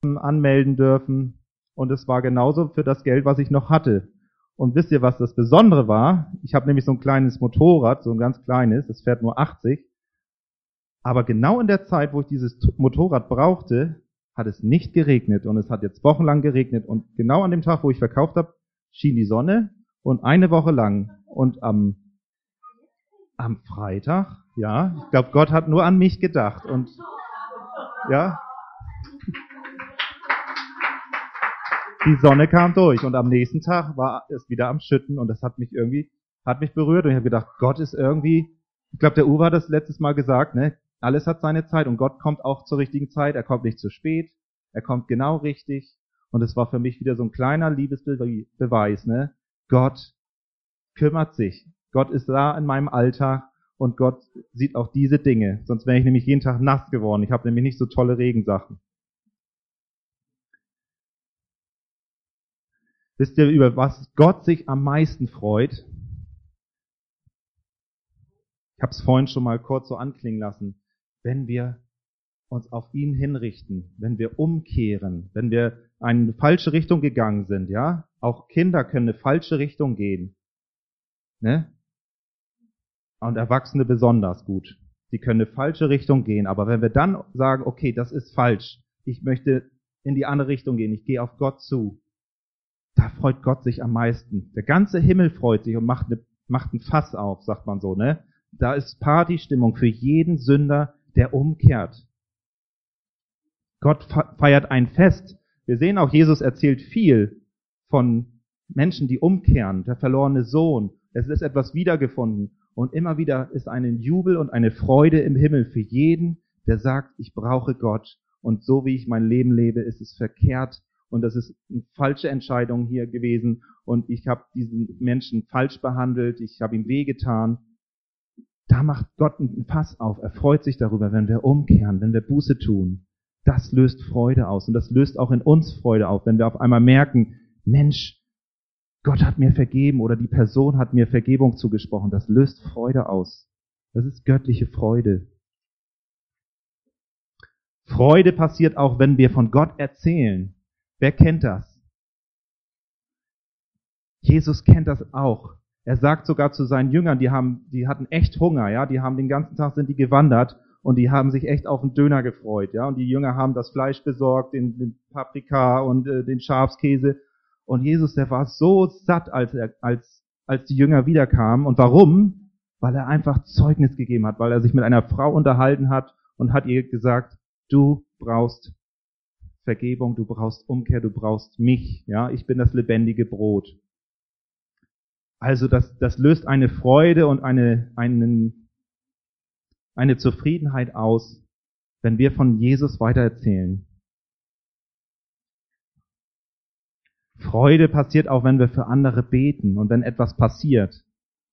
anmelden dürfen. Und es war genauso für das Geld, was ich noch hatte. Und wisst ihr, was das Besondere war? Ich habe nämlich so ein kleines Motorrad, so ein ganz kleines, das fährt nur 80. Aber genau in der Zeit, wo ich dieses Motorrad brauchte, hat es nicht geregnet. Und es hat jetzt wochenlang geregnet. Und genau an dem Tag, wo ich verkauft habe, schien die Sonne. Und eine Woche lang. Und am Freitag, ja, ich glaube, Gott hat nur an mich gedacht. Und ja, die Sonne kam durch. Und am nächsten Tag war es wieder am Schütten. Und das hat mich berührt. Und ich habe gedacht, Gott ist irgendwie, ich glaube, der Uwe hat das letztes Mal gesagt, ne? Alles hat seine Zeit und Gott kommt auch zur richtigen Zeit. Er kommt nicht zu spät, er kommt genau richtig. Und es war für mich wieder so ein kleiner Liebesbeweis, ne? Gott kümmert sich. Gott ist da in meinem Alltag und Gott sieht auch diese Dinge. Sonst wäre ich nämlich jeden Tag nass geworden. Ich habe nämlich nicht so tolle Regensachen. Wisst ihr, über was Gott sich am meisten freut? Ich habe es vorhin schon mal kurz so anklingen lassen. Wenn wir uns auf ihn hinrichten, wenn wir umkehren, wenn wir eine falsche Richtung gegangen sind, ja? Auch Kinder können eine falsche Richtung gehen, ne? Und Erwachsene besonders gut. Sie können eine falsche Richtung gehen, aber wenn wir dann sagen, okay, das ist falsch, ich möchte in die andere Richtung gehen, ich gehe auf Gott zu, da freut Gott sich am meisten. Der ganze Himmel freut sich und macht ein Fass auf, sagt man so, ne? Da ist Partystimmung für jeden Sünder, der umkehrt. Gott feiert ein Fest. Wir sehen auch, Jesus erzählt viel von Menschen, die umkehren. Der verlorene Sohn. Es ist etwas wiedergefunden. Und immer wieder ist ein Jubel und eine Freude im Himmel für jeden, der sagt, ich brauche Gott. Und so wie ich mein Leben lebe, ist es verkehrt. Und das ist eine falsche Entscheidung hier gewesen. Und ich habe diesen Menschen falsch behandelt. Ich habe ihm wehgetan. Da macht Gott ein Fass auf. Er freut sich darüber, wenn wir umkehren, wenn wir Buße tun. Das löst Freude aus. Und das löst auch in uns Freude auf, wenn wir auf einmal merken, Mensch, Gott hat mir vergeben oder die Person hat mir Vergebung zugesprochen. Das löst Freude aus. Das ist göttliche Freude. Freude passiert auch, wenn wir von Gott erzählen. Wer kennt das? Jesus kennt das auch. Er sagt sogar zu seinen Jüngern, die hatten echt Hunger, ja, die haben den ganzen Tag sind die gewandert und die haben sich echt auf einen Döner gefreut, ja, und die Jünger haben das Fleisch besorgt, den Paprika und den Schafskäse und Jesus, der war so satt, als die Jünger wiederkamen. Und warum? Weil er einfach Zeugnis gegeben hat, weil er sich mit einer Frau unterhalten hat und hat ihr gesagt, du brauchst Vergebung, du brauchst Umkehr, du brauchst mich, ja, ich bin das lebendige Brot. Also das löst eine Freude und eine Zufriedenheit aus, wenn wir von Jesus weitererzählen. Freude passiert auch, wenn wir für andere beten und wenn etwas passiert.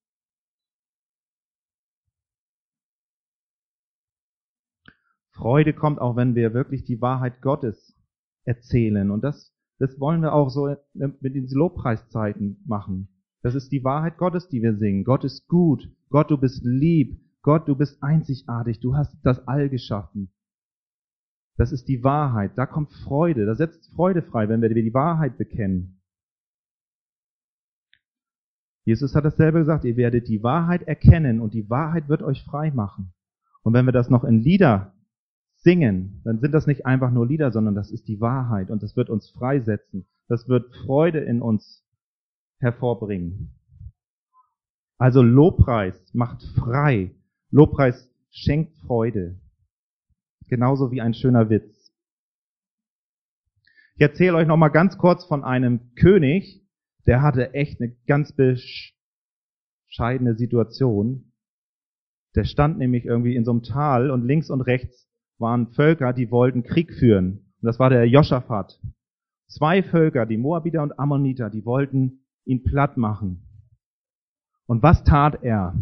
Freude kommt auch, wenn wir wirklich die Wahrheit Gottes erzählen. Und das wollen wir auch so mit den Lobpreiszeiten machen. Das ist die Wahrheit Gottes, die wir singen. Gott ist gut. Gott, du bist lieb. Gott, du bist einzigartig. Du hast das All geschaffen. Das ist die Wahrheit. Da kommt Freude. Da setzt Freude frei, wenn wir die Wahrheit bekennen. Jesus hat dasselbe gesagt. Ihr werdet die Wahrheit erkennen und die Wahrheit wird euch frei machen. Und wenn wir das noch in Lieder singen, dann sind das nicht einfach nur Lieder, sondern das ist die Wahrheit und das wird uns freisetzen. Das wird Freude in uns hervorbringen. Also Lobpreis macht frei. Lobpreis schenkt Freude. Genauso wie ein schöner Witz. Ich erzähle euch noch mal ganz kurz von einem König, der hatte echt eine ganz bescheidene Situation. Der stand nämlich irgendwie in so einem Tal und links und rechts waren Völker, die wollten Krieg führen. Und das war der Josaphat. 2 Völker, die Moabiter und Ammoniter, die wollten ihn platt machen. Und was tat er?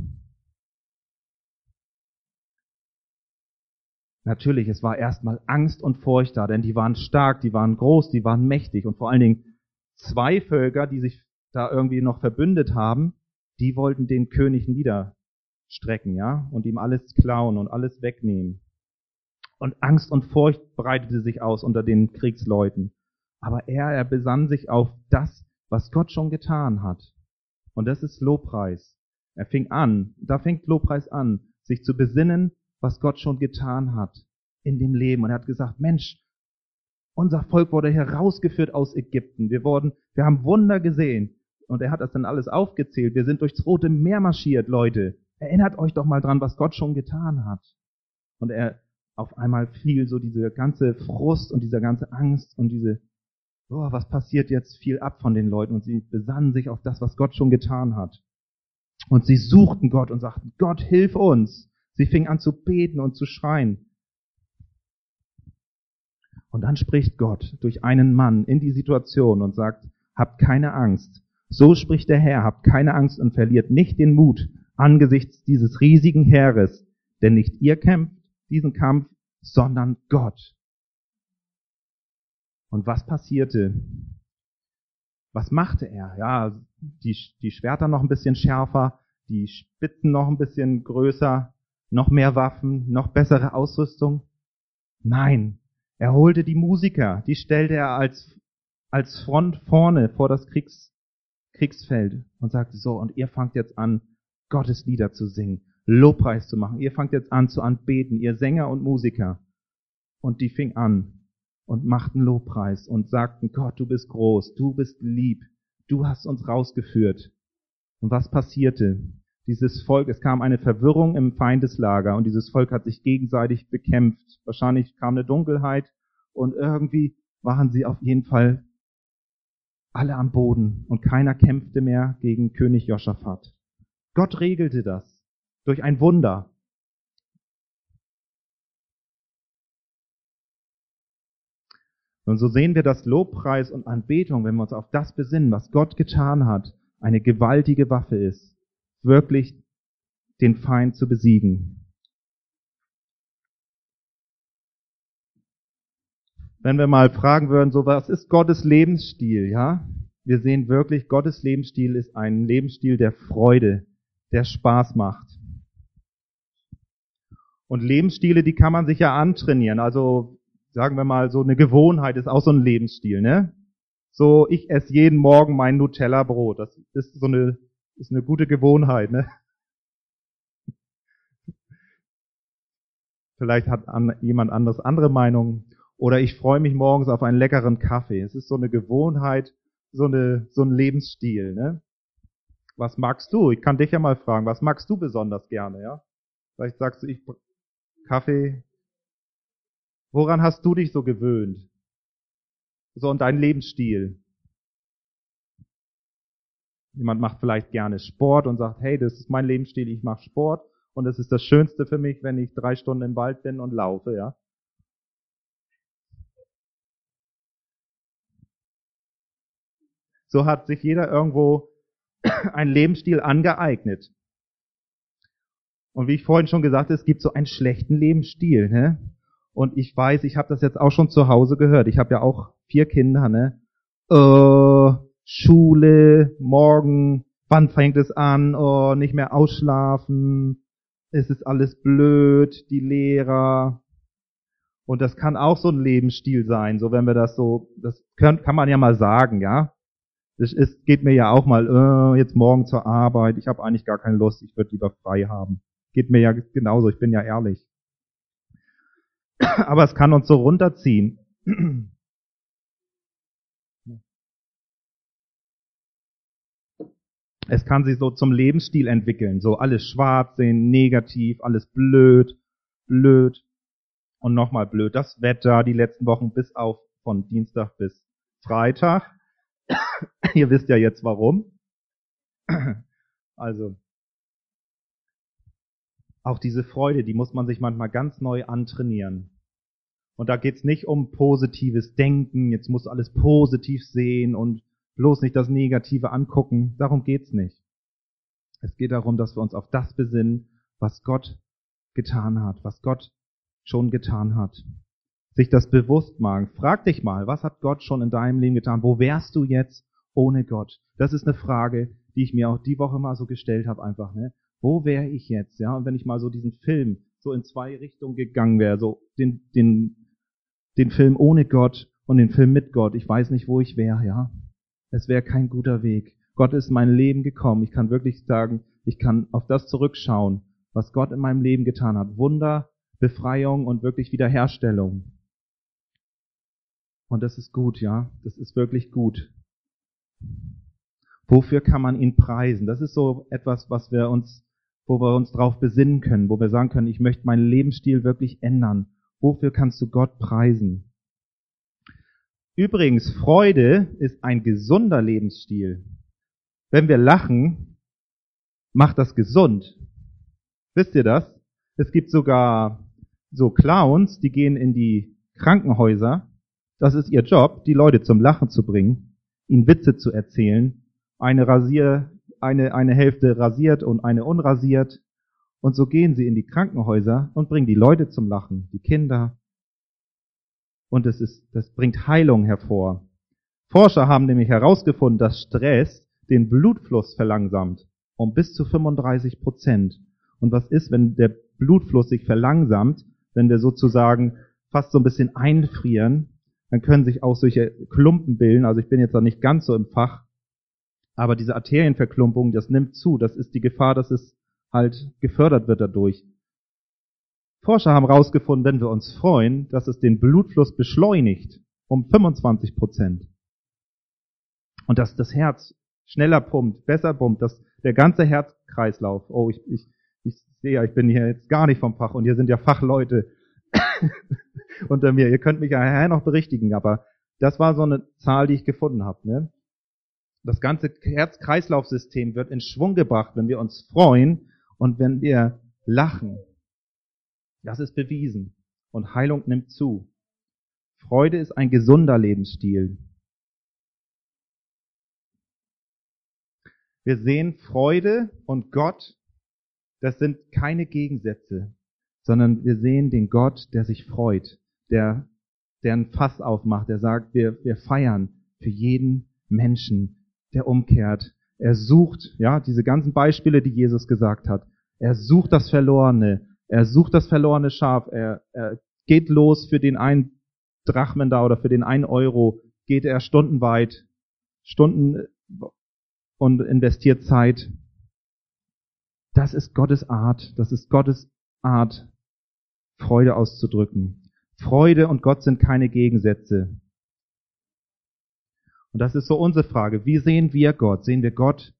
Natürlich, es war erstmal Angst und Furcht da, denn die waren stark, die waren groß, die waren mächtig. Und vor allen Dingen 2 Völker, die sich da irgendwie noch verbündet haben, die wollten den König niederstrecken, ja, und ihm alles klauen und alles wegnehmen. Und Angst und Furcht breitete sich aus unter den Kriegsleuten. Aber er besann sich auf das, was Gott schon getan hat. Und das ist Lobpreis. Da fängt Lobpreis an, sich zu besinnen, was Gott schon getan hat in dem Leben. Und er hat gesagt, Mensch, unser Volk wurde herausgeführt aus Ägypten. Wir haben Wunder gesehen. Und er hat das dann alles aufgezählt. Wir sind durchs Rote Meer marschiert, Leute. Erinnert euch doch mal dran, was Gott schon getan hat. Und auf einmal fiel so diese ganze Frust und diese ganze Angst und was passiert jetzt, fiel ab von den Leuten. Und sie besannen sich auf das, was Gott schon getan hat. Und sie suchten Gott und sagten, Gott, hilf uns. Sie fingen an zu beten und zu schreien. Und dann spricht Gott durch einen Mann in die Situation und sagt, habt keine Angst. So spricht der Herr, habt keine Angst und verliert nicht den Mut angesichts dieses riesigen Heeres, denn nicht ihr kämpft diesen Kampf, sondern Gott. Und was passierte? Was machte er? Ja, die Schwerter noch ein bisschen schärfer, die Spitzen noch ein bisschen größer, noch mehr Waffen, noch bessere Ausrüstung? Nein, er holte die Musiker, die stellte er als Front vorne vor das Kriegsfeld und sagte so, und ihr fangt jetzt an, Gottes Lieder zu singen, Lobpreis zu machen. Ihr fangt jetzt an zu anbeten, ihr Sänger und Musiker. Und die fing an und machten Lobpreis und sagten, Gott, du bist groß, du bist lieb, du hast uns rausgeführt. Und was passierte? Dieses Volk, es kam eine Verwirrung im Feindeslager und dieses Volk hat sich gegenseitig bekämpft. Wahrscheinlich kam eine Dunkelheit und irgendwie waren sie auf jeden Fall alle am Boden und keiner kämpfte mehr gegen König Josaphat. Gott regelte das durch ein Wunder. Und so sehen wir, dass Lobpreis und Anbetung, wenn wir uns auf das besinnen, was Gott getan hat, eine gewaltige Waffe ist, wirklich den Feind zu besiegen. Wenn wir mal fragen würden, so was ist Gottes Lebensstil, ja? Wir sehen wirklich, Gottes Lebensstil ist ein Lebensstil der Freude, der Spaß macht. Und Lebensstile, die kann man sich ja antrainieren. Also sagen wir mal, so eine Gewohnheit ist auch so ein Lebensstil, ne? So, ich esse jeden Morgen mein Nutella-Brot. Das ist eine gute Gewohnheit, ne? Vielleicht hat jemand anderes andere Meinung. Oder ich freue mich morgens auf einen leckeren Kaffee. Es ist so eine Gewohnheit, so ein Lebensstil, ne? Was magst du? Ich kann dich ja mal fragen, was magst du besonders gerne, ja? Vielleicht sagst du, Kaffee. Woran hast du dich so gewöhnt? So und dein Lebensstil. Jemand macht vielleicht gerne Sport und sagt, hey, das ist mein Lebensstil, ich mache Sport und es ist das Schönste für mich, wenn ich 3 Stunden im Wald bin und laufe, ja? So hat sich jeder irgendwo einen Lebensstil angeeignet. Und wie ich vorhin schon gesagt habe, es gibt so einen schlechten Lebensstil, ne? Und ich weiß, ich habe das jetzt auch schon zu Hause gehört. Ich habe ja auch 4 Kinder, ne? Schule, morgen, wann fängt es an? Oh, nicht mehr ausschlafen. Es ist alles blöd, die Lehrer. Und das kann auch so ein Lebensstil sein, so wenn wir kann man ja mal sagen, ja? Geht mir ja auch mal, jetzt morgen zur Arbeit, ich habe eigentlich gar keine Lust, ich würde lieber frei haben. Geht mir ja genauso, ich bin ja ehrlich. Aber es kann uns so runterziehen. Es kann sich so zum Lebensstil entwickeln, so alles schwarz sehen, negativ, alles blöd und nochmal blöd. Das Wetter die letzten Wochen von Dienstag bis Freitag. Ihr wisst ja jetzt warum. Also, auch diese Freude, die muss man sich manchmal ganz neu antrainieren. Und da geht's nicht um positives Denken, jetzt muss alles positiv sehen und bloß nicht das Negative angucken. Darum geht's nicht. Es geht darum, dass wir uns auf das besinnen, was Gott getan hat, was Gott schon getan hat. Sich das bewusst machen. Frag dich mal, was hat Gott schon in deinem Leben getan? Wo wärst du jetzt ohne Gott? Das ist eine Frage, die ich mir auch die Woche mal so gestellt habe einfach, ne? Wo wäre ich jetzt? Ja, und wenn ich mal so diesen Film so in zwei Richtungen gegangen wäre, so den Film ohne Gott und den Film mit Gott. Ich weiß nicht, wo ich wäre, ja. Es wäre kein guter Weg. Gott ist in mein Leben gekommen. Ich kann wirklich sagen, ich kann auf das zurückschauen, was Gott in meinem Leben getan hat. Wunder, Befreiung und wirklich Wiederherstellung. Und das ist gut, ja. Das ist wirklich gut. Wofür kann man ihn preisen? Das ist so etwas, wo wir uns drauf besinnen können, wo wir sagen können, ich möchte meinen Lebensstil wirklich ändern. Wofür kannst du Gott preisen? Übrigens, Freude ist ein gesunder Lebensstil. Wenn wir lachen, macht das gesund. Wisst ihr das? Es gibt sogar so Clowns, die gehen in die Krankenhäuser. Das ist ihr Job, die Leute zum Lachen zu bringen, ihnen Witze zu erzählen. Eine Hälfte rasiert und eine unrasiert. Und so gehen sie in die Krankenhäuser und bringen die Leute zum Lachen, die Kinder. Und das bringt Heilung hervor. Forscher haben nämlich herausgefunden, dass Stress den Blutfluss verlangsamt um bis zu 35%. Und was ist, wenn der Blutfluss sich verlangsamt, wenn wir sozusagen fast so ein bisschen einfrieren, dann können sich auch solche Klumpen bilden. Also ich bin jetzt da nicht ganz so im Fach, aber diese Arterienverklumpung, das nimmt zu. Das ist die Gefahr, dass es halt gefördert wird dadurch. Forscher haben herausgefunden, wenn wir uns freuen, dass es den Blutfluss beschleunigt um 25%. Und dass das Herz schneller pumpt, besser pumpt, dass der ganze Herzkreislauf, ich sehe ja, ich bin hier jetzt gar nicht vom Fach und hier sind ja Fachleute unter mir. Ihr könnt mich ja nachher noch berichtigen, aber das war so eine Zahl, die ich gefunden habe. Ne? Das ganze Herz-Kreislauf-System wird in Schwung gebracht, wenn wir uns freuen und wenn wir lachen. Das ist bewiesen. Und Heilung nimmt zu. Freude ist ein gesunder Lebensstil. Wir sehen, Freude und Gott, das sind keine Gegensätze, sondern wir sehen den Gott, der sich freut, der ein Fass aufmacht, der sagt, wir feiern für jeden Menschen, der umkehrt. Er sucht, ja, diese ganzen Beispiele, die Jesus gesagt hat. Er sucht das Verlorene. Er sucht das verlorene Schaf. Er geht los für den einen Drachmen da oder für den 1 Euro. Geht er stundenweit, und investiert Zeit. Das ist Gottes Art. Das ist Gottes Art, Freude auszudrücken. Freude und Gott sind keine Gegensätze. Und das ist so unsere Frage. Wie sehen wir Gott? Sehen wir Gott,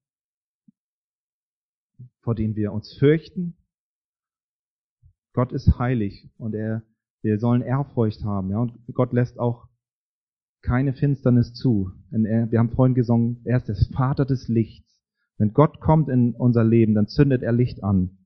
vor dem wir uns fürchten? Gott ist heilig und wir sollen Ehrfurcht haben. Ja? Und Gott lässt auch keine Finsternis zu. Denn wir haben vorhin gesungen, er ist der Vater des Lichts. Wenn Gott kommt in unser Leben, dann zündet er Licht an.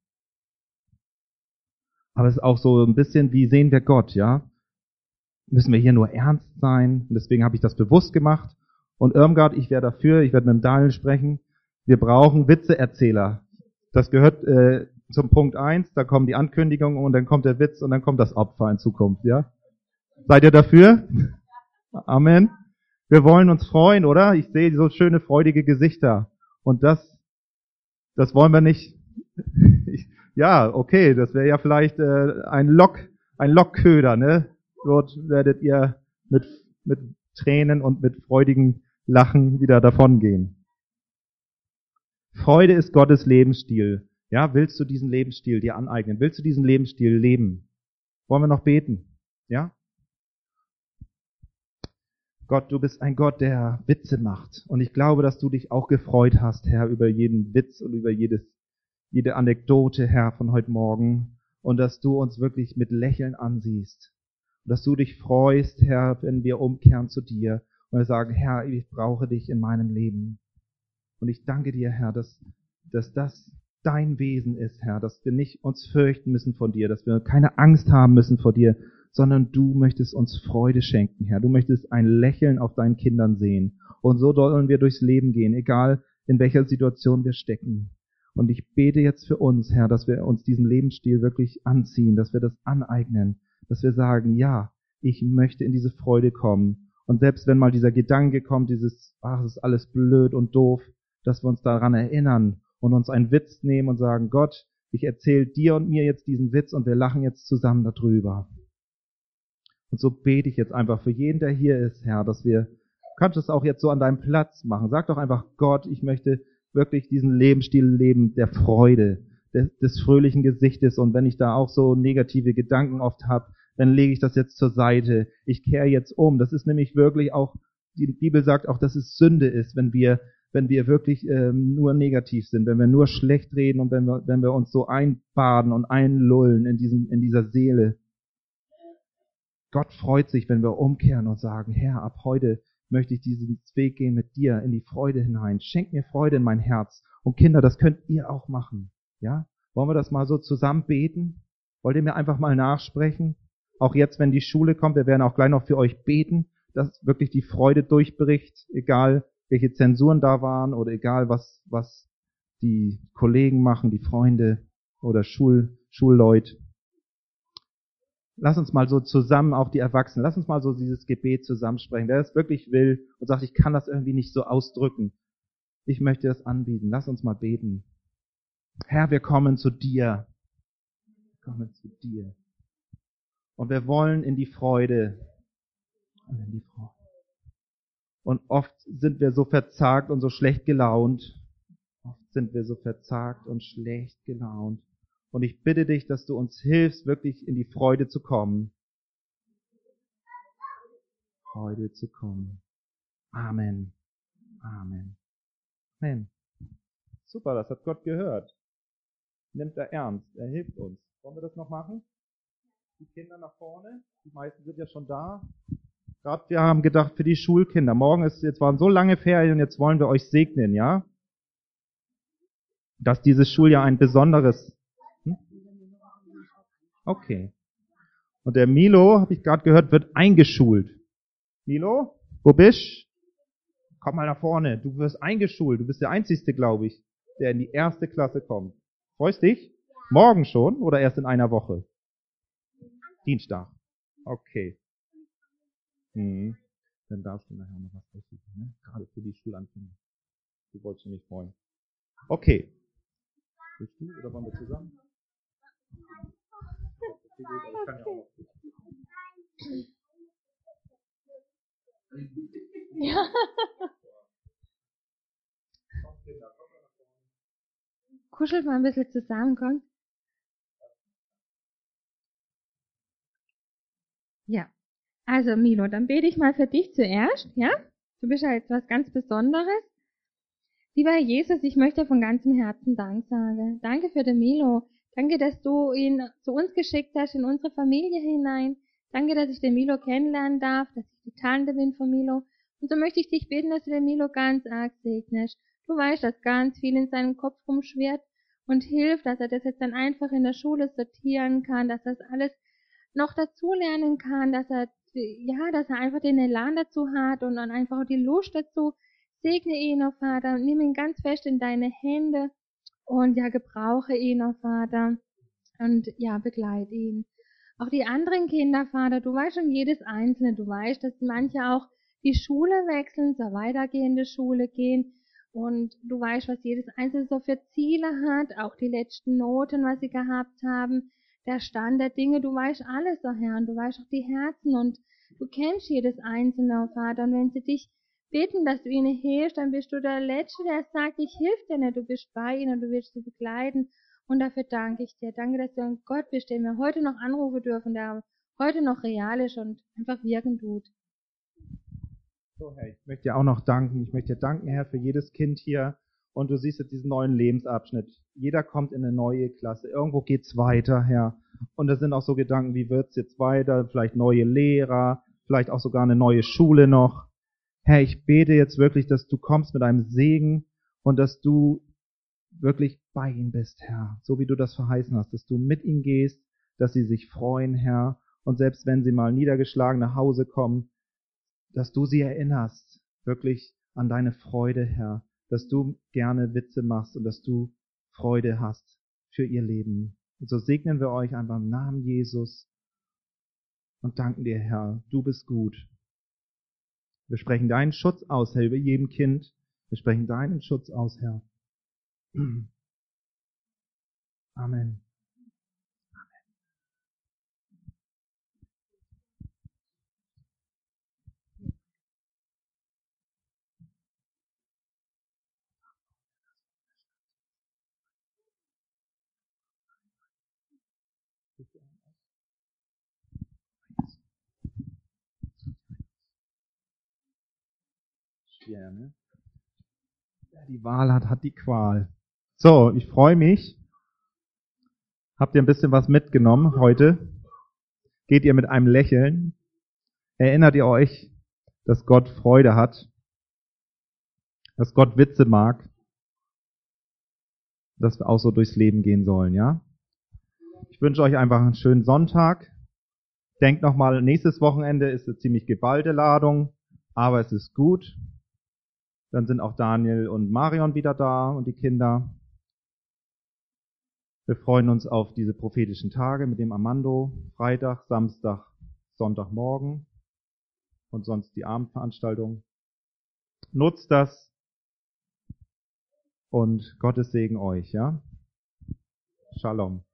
Aber es ist auch so ein bisschen, wie sehen wir Gott, ja? Müssen wir hier nur ernst sein? Und deswegen habe ich das bewusst gemacht. Und Irmgard, ich wäre dafür, ich werde mit dem Daniel sprechen, wir brauchen Witzeerzähler. Das gehört zum Punkt 1, da kommen die Ankündigungen und dann kommt der Witz und dann kommt das Opfer in Zukunft, ja? Seid ihr dafür? Amen. Wir wollen uns freuen, oder? Ich sehe so schöne, freudige Gesichter. Und das wollen wir nicht. Ja, okay, das wäre ja vielleicht ein Lockköder, ne? Dort werdet ihr mit Tränen und mit freudigen Lachen wieder davongehen. Freude ist Gottes Lebensstil. Ja, willst du diesen Lebensstil dir aneignen? Willst du diesen Lebensstil leben? Wollen wir noch beten? Ja? Gott, du bist ein Gott, der Witze macht. Und ich glaube, dass du dich auch gefreut hast, Herr, über jeden Witz und über jede Anekdote, Herr, von heute Morgen. Und dass du uns wirklich mit Lächeln ansiehst. Und dass du dich freust, Herr, wenn wir umkehren zu dir und wir sagen, Herr, ich brauche dich in meinem Leben. Und ich danke dir, Herr, dass das dein Wesen ist, Herr, dass wir nicht uns fürchten müssen von dir, dass wir keine Angst haben müssen vor dir, sondern du möchtest uns Freude schenken, Herr. Du möchtest ein Lächeln auf deinen Kindern sehen. Und so sollen wir durchs Leben gehen, egal in welcher Situation wir stecken. Und ich bete jetzt für uns, Herr, dass wir uns diesen Lebensstil wirklich anziehen, dass wir das aneignen, dass wir sagen, ja, ich möchte in diese Freude kommen. Und selbst wenn mal dieser Gedanke kommt, es ist alles blöd und doof, dass wir uns daran erinnern und uns einen Witz nehmen und sagen, Gott, ich erzähle dir und mir jetzt diesen Witz und wir lachen jetzt zusammen darüber. Und so bete ich jetzt einfach für jeden, der hier ist, Herr, dass wir, du kannst es auch jetzt so an deinem Platz machen. Sag doch einfach, Gott, ich möchte wirklich diesen Lebensstil leben der Freude, des fröhlichen Gesichtes. Und wenn ich da auch so negative Gedanken oft habe, dann lege ich das jetzt zur Seite. Ich kehre jetzt um. Das ist nämlich wirklich auch, die Bibel sagt auch, dass es Sünde ist, wenn wir wirklich nur negativ sind, wenn wir nur schlecht reden und wenn wir uns so einbaden und einlullen in dieser Seele. Gott freut sich, wenn wir umkehren und sagen, Herr, ab heute möchte ich diesen Weg gehen mit dir in die Freude hinein. Schenk mir Freude in mein Herz. Und Kinder, das könnt ihr auch machen. Ja? Wollen wir das mal so zusammen beten? Wollt ihr mir einfach mal nachsprechen? Auch jetzt, wenn die Schule kommt, wir werden auch gleich noch für euch beten, dass wirklich die Freude durchbricht, egal welche Zensuren da waren oder egal was die Kollegen machen, die Freunde oder Schulleute. Lass uns mal so zusammen, auch die Erwachsenen, lass uns mal so dieses Gebet zusammensprechen. Wer das wirklich will und sagt, ich kann das irgendwie nicht so ausdrücken, ich möchte das anbieten. Lass uns mal beten. Herr, wir kommen zu dir. Wir kommen zu dir. Und wir wollen in die Freude. Und oft sind wir so verzagt und so schlecht gelaunt. Oft sind wir so verzagt und schlecht gelaunt. Und ich bitte dich, dass du uns hilfst, wirklich in die Freude zu kommen. Freude zu kommen. Amen. Amen. Amen. Super, das hat Gott gehört. Nimmt er ernst. Er hilft uns. Wollen wir das noch machen? Die Kinder nach vorne. Die meisten sind ja schon da. Gerade wir haben gedacht für die Schulkinder. Jetzt waren so lange Ferien und jetzt wollen wir euch segnen, ja? Dass dieses Schuljahr ein besonderes. Okay. Und der Milo, habe ich gerade gehört, wird eingeschult. Milo, wo bist? Komm mal nach vorne. Du wirst eingeschult. Du bist der Einzige, glaube ich, der in die erste Klasse kommt. Freust dich? Morgen schon oder erst in einer Woche? Dienstag. Okay. Dann darfst du nachher noch was essen, ne? Gerade für die Schulanfänger. Du wolltest mich freuen. Okay. Bist du oder wollen wir zusammen? Ja. Kuschelt mal ein bisschen zusammen, komm. Ja. Also Milo, dann bete ich mal für dich zuerst, ja? Du bist ja jetzt was ganz Besonderes. Lieber Herr Jesus, ich möchte von ganzem Herzen Dank sagen. Danke für den Milo. Danke, dass du ihn zu uns geschickt hast, in unsere Familie hinein. Danke, dass ich den Milo kennenlernen darf, dass ich die Tante bin von Milo. Und so möchte ich dich bitten, dass du den Milo ganz arg segnest. Du weißt, dass ganz viel in seinem Kopf rumschwirrt und hilft, dass er das jetzt dann einfach in der Schule sortieren kann, dass er das alles noch dazulernen kann, dass er einfach den Elan dazu hat und dann einfach auch die Lust dazu. Segne ihn, oh Vater, und nimm ihn ganz fest in deine Hände und ja, gebrauche ihn, oh Vater, und ja, begleite ihn. Auch die anderen Kinder, Vater, du weißt schon jedes Einzelne, du weißt, dass manche auch die Schule wechseln, zur weitergehende Schule gehen und du weißt, was jedes Einzelne so für Ziele hat, auch die letzten Noten, was sie gehabt haben, der Stand der Dinge, du weißt alles, oh Herr, und du weißt auch die Herzen und du kennst jedes Einzelne, oh Vater, und wenn sie dich bitten, dass du ihnen hilfst, dann bist du der Letzte, der sagt, ich hilf dir nicht, du bist bei ihnen, du willst sie begleiten. Und dafür danke ich dir. Danke, dass du ein Gott bist, den wir heute noch anrufen dürfen, der heute noch real ist und einfach wirken tut. So, Herr, ich möchte dir auch noch danken. Ich möchte dir danken, Herr, für jedes Kind hier. Und du siehst jetzt diesen neuen Lebensabschnitt. Jeder kommt in eine neue Klasse. Irgendwo geht's weiter, Herr. Und da sind auch so Gedanken, wie wird's jetzt weiter? Vielleicht neue Lehrer, vielleicht auch sogar eine neue Schule noch. Herr, ich bete jetzt wirklich, dass du kommst mit einem Segen und dass du wirklich bei ihnen bist, Herr, so wie du das verheißen hast, dass du mit ihnen gehst, dass sie sich freuen, Herr, und selbst wenn sie mal niedergeschlagen nach Hause kommen, dass du sie erinnerst, wirklich an deine Freude, Herr, dass du gerne Witze machst und dass du Freude hast für ihr Leben. Und so segnen wir euch einfach im Namen Jesus und danken dir, Herr, du bist gut. Wir sprechen deinen Schutz aus, Herr, über jedem Kind. Wir sprechen deinen Schutz aus, Herr. Amen. Schwer, ne? Wer die Wahl hat, hat die Qual. So, ich freue mich. Habt ihr ein bisschen was mitgenommen heute? Geht ihr mit einem Lächeln? Erinnert ihr euch, dass Gott Freude hat? Dass Gott Witze mag? Dass wir auch so durchs Leben gehen sollen, ja? Ich wünsche euch einfach einen schönen Sonntag. Denkt nochmal, nächstes Wochenende ist eine ziemlich geballte Ladung, aber es ist gut. Dann sind auch Daniel und Marion wieder da und die Kinder. Wir freuen uns auf diese prophetischen Tage mit dem Armando. Freitag, Samstag, Sonntagmorgen und sonst die Abendveranstaltung. Nutzt das und Gottes Segen euch, ja? Shalom.